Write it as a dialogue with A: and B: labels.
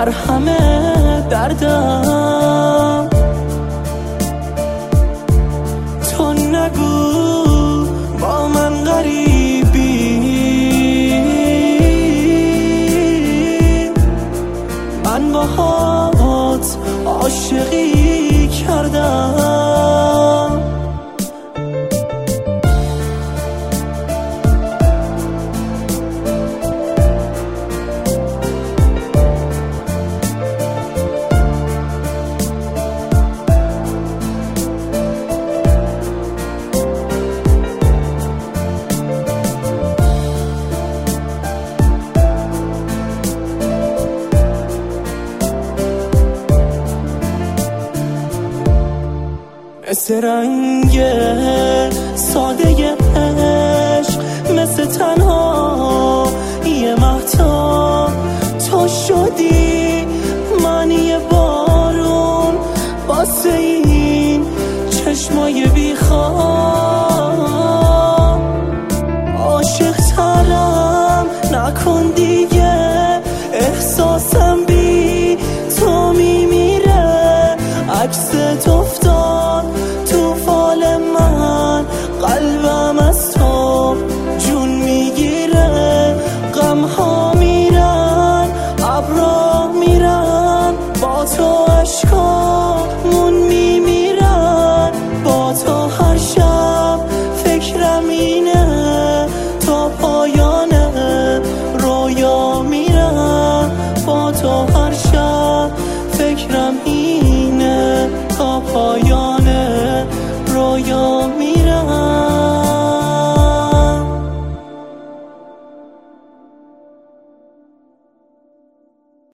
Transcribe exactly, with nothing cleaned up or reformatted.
A: مرهم دردم. تو نگو با من غریبی، من باهات عاشقی کردم. مثل رنگ ساده عشق، مثل تنها یه مهتاب تو شدی معنی بارون واسه این چشمای بیخواب. عاشق ترم نکن دیگه، احساسم بی تو میمیره. عکست افتاد تو فال من، قلبم از تو جون میگیره. غم ها میرن ابرا میرن با تو اشکا